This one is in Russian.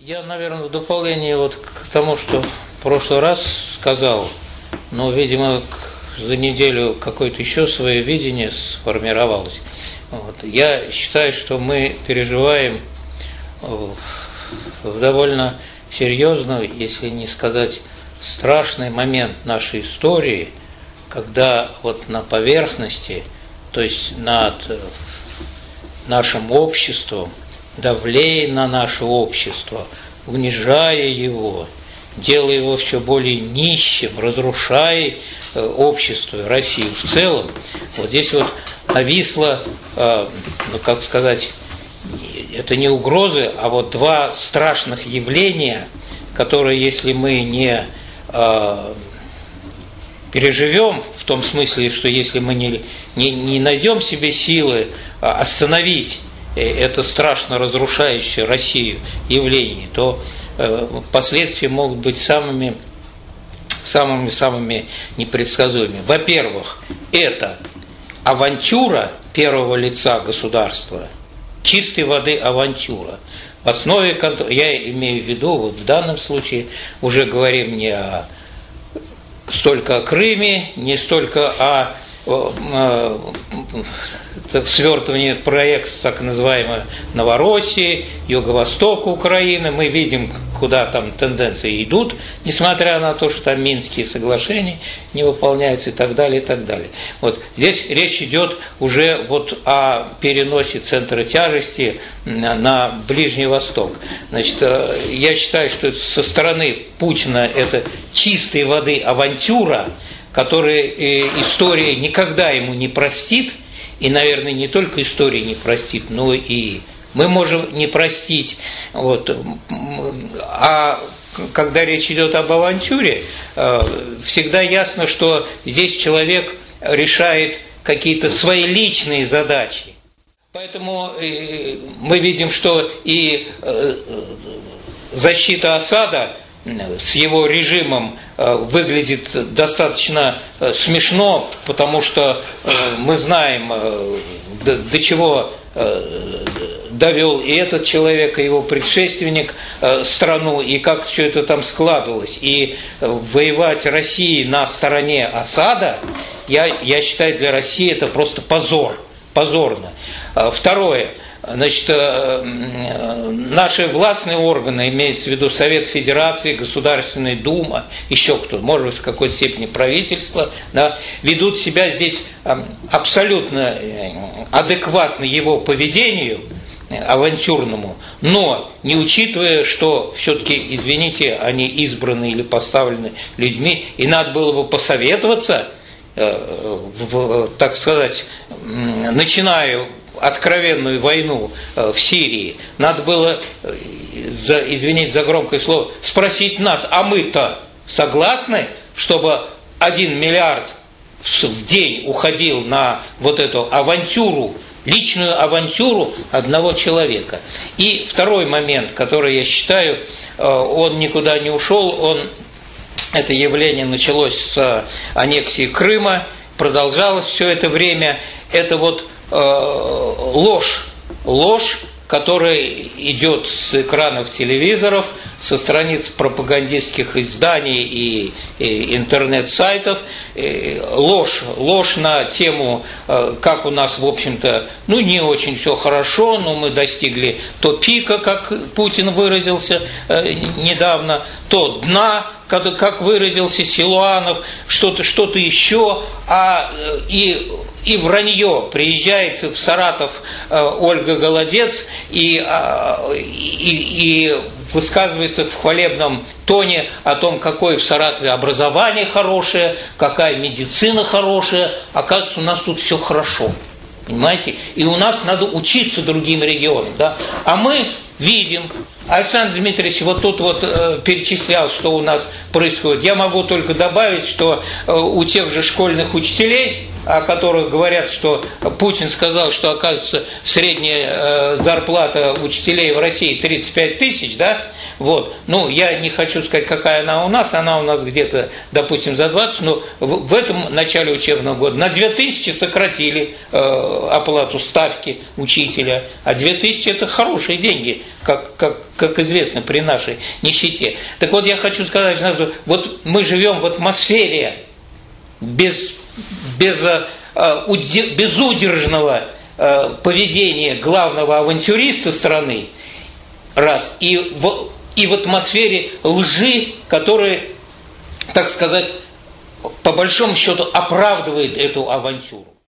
Я, наверное, в дополнение вот к тому, что в прошлый раз сказал, но, видимо, за неделю какое-то еще свое видение сформировалось. Вот. Я считаю, что мы переживаем в довольно серьезный, если не сказать страшный момент нашей истории, когда вот на поверхности, то есть над нашим обществом, давлея на наше общество, унижая его, делая его все более нищим, разрушая общество, Россию в целом, вот здесь вот нависло, как сказать, это не угрозы, а вот два страшных явления, которые, если мы не переживем, в том смысле, что если мы не найдем себе силы остановить это страшно разрушающее Россию явление, то последствия могут быть самыми непредсказуемыми. Во-первых, это авантюра первого лица государства, чистой воды авантюра. В основе, я имею в виду, вот в данном случае уже говорим не столько о Крыме, не столько о свертывании проекта так называемой Новороссии, Юго-Востока Украины. Мы видим, куда там тенденции идут, несмотря на то, что там Минские соглашения не выполняются и так далее, и так далее. Вот здесь речь идет уже вот о переносе центра тяжести на Ближний Восток. Значит, я считаю, что со стороны Путина это чистой воды авантюра, которую история никогда ему не простит, и, наверное, не только история не простит, но и мы можем не простить. Вот. А когда речь идет об авантюре, всегда ясно, что здесь человек решает какие-то свои личные задачи. Поэтому мы видим, что и защита Асада с его режимом выглядит достаточно смешно, потому что мы знаем, до чего довел и этот человек, и его предшественник страну, и как все это там складывалось. И воевать России на стороне Асада, я считаю, для России это просто позорно. Второе. Значит, наши властные органы, имеется в виду Совет Федерации, Государственная Дума, еще кто, может быть, в какой-то степени правительство, да, ведут себя здесь абсолютно адекватно его поведению авантюрному, но не учитывая, что все-таки, извините, они избраны или поставлены людьми, и надо было бы посоветоваться, так сказать, начиная откровенную войну в Сирии, надо было, извините за громкое слово, спросить нас, а мы-то согласны, чтобы 1 миллиард в день уходил на вот эту авантюру, личную авантюру одного человека. И второй момент, который я считаю, он никуда не ушел, это явление началось с аннексии Крыма, продолжалось все это время, это вот ложь, которая идет с экранов телевизоров, со страниц пропагандистских изданий и интернет-сайтов, ложь на тему, как у нас, в общем-то, не очень все хорошо, но мы достигли то пика, как Путин выразился недавно, то дна, как выразился Силуанов, что-то еще, и вранье. Приезжает в Саратов Ольга Голодец и высказывается в хвалебном тоне о том, какое в Саратове образование хорошее, какая медицина хорошая. Оказывается, у нас тут все хорошо. Понимаете? И у нас надо учиться другим регионам. Да? А мы видим, Александр Дмитриевич вот тут вот перечислял, что у нас происходит. Я могу только добавить, что у тех же школьных учителей о которых говорят, что Путин сказал, что, оказывается, средняя зарплата учителей в России 35 тысяч, да, вот, ну, я не хочу сказать, какая она у нас где-то, допустим, за 20, но в этом начале учебного года на 2000 сократили оплату ставки учителя, а 2000 это хорошие деньги, как известно, при нашей нищете. Так вот, я хочу сказать, что вот мы живем в атмосфере безудержного поведения главного авантюриста страны, раз, и в атмосфере лжи, которая, так сказать, по большому счету оправдывает эту авантюру.